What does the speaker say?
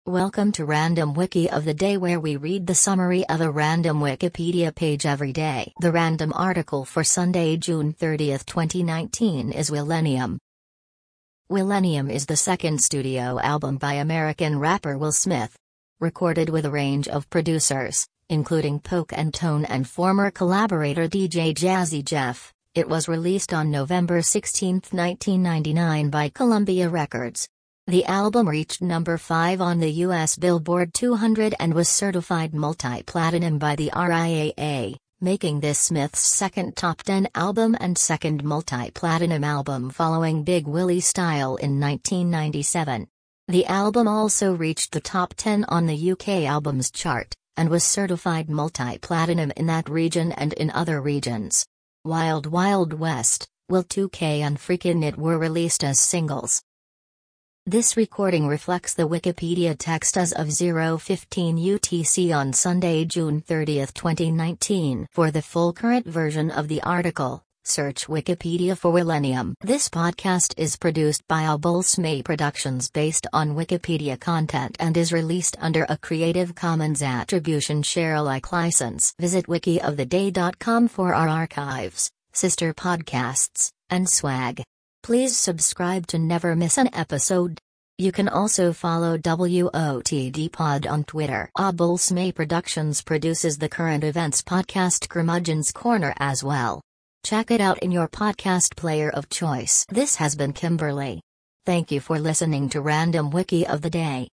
Welcome to Random Wiki of the Day, where we read the summary of a random Wikipedia page every day. The random article for Sunday, June 30, 2019 is Willennium. Willennium is the second studio album by American rapper Will Smith. Recorded with a range of producers, including Poke and Tone and former collaborator DJ Jazzy Jeff, it was released on November 16, 1999 by Columbia Records. The album reached number 5 on the U.S. Billboard 200 and was certified multi-platinum by the RIAA, making this Smith's second top 10 album and second multi-platinum album following Big Willie Style in 1997. The album also reached the top 10 on the UK Albums Chart, and was certified multi-platinum in that region and in other regions. Wild Wild West, Will 2K and Freakin' It were released as singles. This recording reflects the Wikipedia text as of 0:15 UTC on Sunday, June 30, 2019. For the full current version of the article, search Wikipedia for Willennium. This podcast is produced by Abulsme Productions based on Wikipedia content and is released under a Creative Commons Attribution Share Alike license. Visit wikioftheday.com for our archives, sister podcasts, and swag. Please subscribe to never miss an episode. You can also follow WOTD Pod on Twitter. Abulsme Productions produces the current events podcast Curmudgeon's Corner as well. Check it out in your podcast player of choice. This has been Kimberly. Thank you for listening to Random Wiki of the Day.